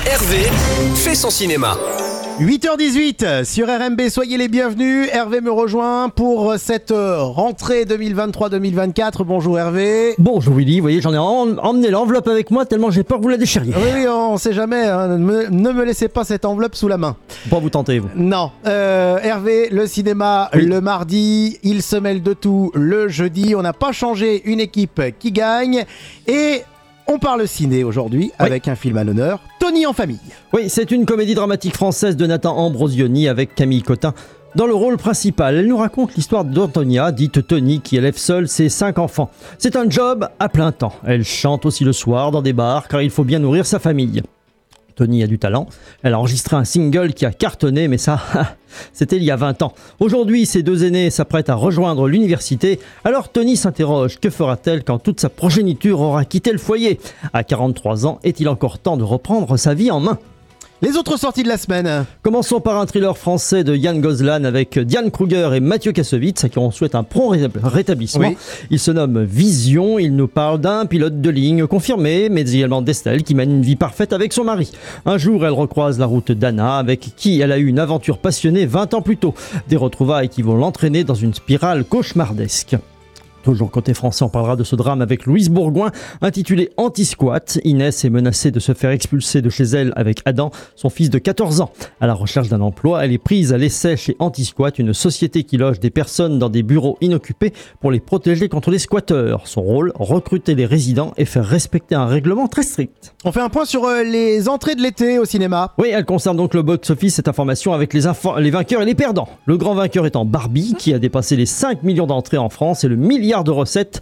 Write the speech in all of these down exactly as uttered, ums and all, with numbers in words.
Hervé fait son cinéma. huit heures dix-huit sur R M B, soyez les bienvenus. Hervé me rejoint pour cette rentrée deux mille vingt-trois deux mille vingt-quatre. Bonjour Hervé. Bonjour Willy, vous voyez, j'en ai en- emmené l'enveloppe avec moi tellement j'ai peur que vous la déchiriez. Oui, oui, on sait jamais, hein. ne, me, ne me laissez pas cette enveloppe sous la main. Faut pas vous tenter, vous. Non, euh, Hervé, le cinéma Oui. le mardi, il se mêle de tout le jeudi. On n'a pas changé une équipe qui gagne et on parle ciné aujourd'hui Oui. avec un film à l'honneur, Tony en famille. Oui, c'est une comédie dramatique française de Nathan Ambrosioni avec Camille Cotin dans le rôle principal. Elle nous raconte l'histoire d'Antonia, dite Tony, qui élève seule ses cinq enfants. C'est un job à plein temps. Elle chante aussi le soir dans des bars car il faut bien nourrir sa famille. Tony a du talent. Elle a enregistré un single qui a cartonné, mais ça, c'était il y a vingt ans. Aujourd'hui, ses deux aînés s'apprêtent à rejoindre l'université. Alors Tony s'interroge, que fera-t-elle quand toute sa progéniture aura quitté le foyer ? À quarante-trois ans, est-il encore temps de reprendre sa vie en main ? Les autres sorties de la semaine. Commençons par un thriller français de Yann Gozlan avec Diane Kruger et Mathieu Kassovitz, à qui on souhaite un prompt rétab- rétablissement. Oui. Il se nomme Vision, il nous parle d'un pilote de ligne confirmé, mais également d'Estelle qui mène une vie parfaite avec son mari. Un jour, elle recroise la route d'Anna, avec qui elle a eu une aventure passionnée vingt ans plus tôt. Des retrouvailles qui vont l'entraîner dans une spirale cauchemardesque. Toujours côté français, on parlera de ce drame avec Louise Bourgoin, intitulé Anti-Squat. Inès est menacée de se faire expulser de chez elle avec Adam, son fils de quatorze ans. À la recherche d'un emploi, elle est prise à l'essai chez Anti-Squat, une société qui loge des personnes dans des bureaux inoccupés pour les protéger contre les squatteurs. Son rôle, recruter les résidents et faire respecter un règlement très strict. On fait un point sur euh, les entrées de l'été au cinéma. Oui, elle concerne donc le box-office, cette information avec les, infor- les vainqueurs et les perdants. Le grand vainqueur étant Barbie, qui a dépassé les cinq millions d'entrées en France et le milliard de recettes.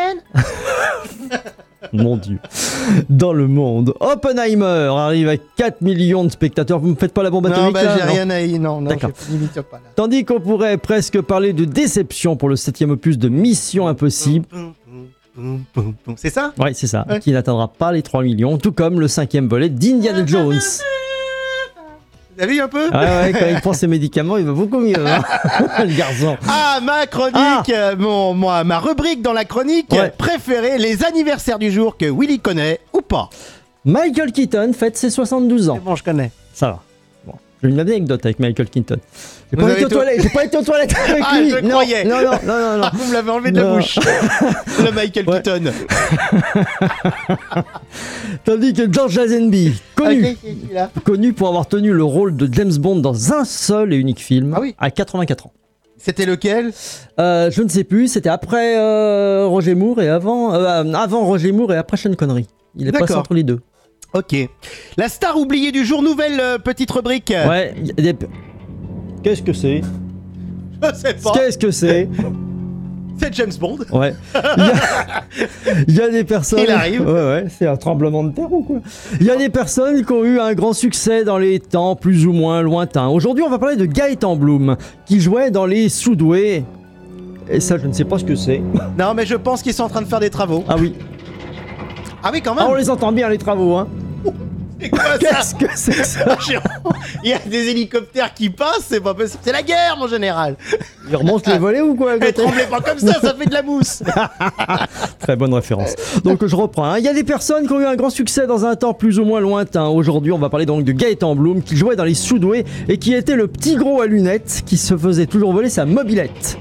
Mon Dieu. Dans le monde. Oppenheimer arrive à quatre millions de spectateurs. Vous me faites pas la bombe Non, atomique bah, là, j'ai non rien à y... Non, non, D'accord. je limite pas là. Tandis qu'on pourrait presque parler de déception pour le septième opus de Mission Impossible. C'est ça? Ouais, c'est ça. Ouais. Qui n'atteindra pas les trois millions, tout comme le cinquième volet d'Indiana Jones. Vous avez vu un peu? Ouais, ouais, quand il prend ses médicaments, il va beaucoup mieux, hein, le garçon. Ah, ma chronique, Ah. euh, mon, moi, ma rubrique dans la chronique Ouais. préférée, les anniversaires du jour que Willy connaît ou pas. Michael Keaton fête ses soixante-douze ans. C'est bon, je connais. Ça va. Bon. J'ai une anecdote avec Michael Keaton. J'ai Vous pas, avez été aux tout- toilettes, j'ai pas été aux toilettes avec Ah, lui. je non, croyais. non, non, non, non, non. Ah, vous me l'avez enlevé de la Non. bouche. Le Michael Ouais. Keaton. Tandis que George Lazenby, connu, Ok, c'est celui-là. connu pour avoir tenu le rôle de James Bond dans un seul et unique film, Ah oui. à quatre-vingt-quatre ans. C'était lequel? Euh, je ne sais plus, c'était après euh, Roger Moore et avant, euh, avant Roger Moore et après Sean Connery. Il est passé D'accord. entre les deux. Ok. La star oubliée du jour, nouvelle euh, petite rubrique. Ouais. y a des- Qu'est-ce que c'est Je sais pas. Qu'est-ce que c'est C'est James Bond. Ouais. Il y, a... il y a des personnes. Il arrive. Ouais, ouais, c'est un tremblement de terre ou quoi? Il y a des personnes qui ont eu un grand succès dans les temps plus ou moins lointains. Aujourd'hui, on va parler de Gaëtan Bloom, qui jouait dans Les Soudoués. Et ça, je ne sais pas ce que c'est. Non, mais je pense qu'ils sont en train de faire des travaux. Ah oui. Ah oui, quand Ah, même. on les entend bien, les travaux, hein. C'est quoi ça? Qu'est-ce que c'est que ça? Il y a des hélicoptères qui passent, c'est pas possible. C'est la guerre, mon général. Il remonte les volets ou quoi à Eh, côté? tremblez pas comme ça, ça fait de la mousse. Très bonne référence. Donc je reprends. hein. Il y a des personnes qui ont eu un grand succès dans un temps plus ou moins lointain. Aujourd'hui, on va parler donc de Gaëtan Bloom qui jouait dans Les Soudoués et qui était le petit gros à lunettes qui se faisait toujours voler sa mobilette.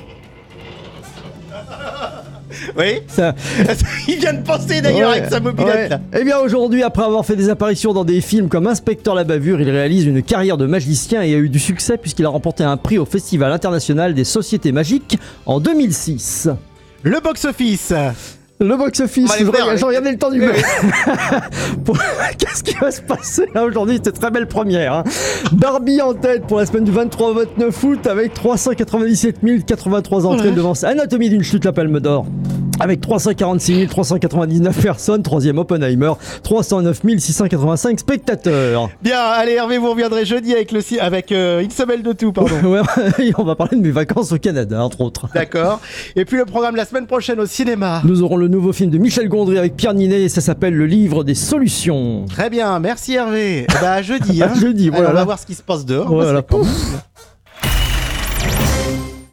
Oui. Ça, Il vient de penser d'ailleurs Ouais, avec sa mobilette. ouais. là. Eh bien aujourd'hui, après avoir fait des apparitions dans des films comme Inspecteur la bavure, il réalise une carrière de magicien et a eu du succès puisqu'il a remporté un prix au Festival international des sociétés magiques en deux mille six. Le box-office. Le box-office, On va aller je voir, regarde- oui. j'ai regardé le temps du Oui, mail. Pour- Qu'est-ce qui va se passer là aujourd'hui? C'était très belle première. hein. Barbie en tête pour la semaine du vingt-trois au vingt-neuf août avec trois cent quatre-vingt-dix-sept mille quatre-vingt-trois entrées devant Anatomie d'une chute, la Palme d'Or. Avec trois cent quarante-six mille trois cent quatre-vingt-dix-neuf personnes, troisième Oppenheimer, trois cent neuf mille six cent quatre-vingt-cinq spectateurs. Bien, allez Hervé, vous reviendrez jeudi avec le ci- avec euh, X M L de tout, pardon. Ouais, et on va parler de mes vacances au Canada, entre autres. D'accord. Et puis le programme la semaine prochaine au cinéma. Nous aurons le nouveau film de Michel Gondry avec Pierre Ninet et ça s'appelle Le Livre des Solutions. Très bien, merci Hervé. Eh ben, à jeudi. Hein. À jeudi, Allez, voilà. on va voir ce qui se passe dehors. Voilà. C'est quand même-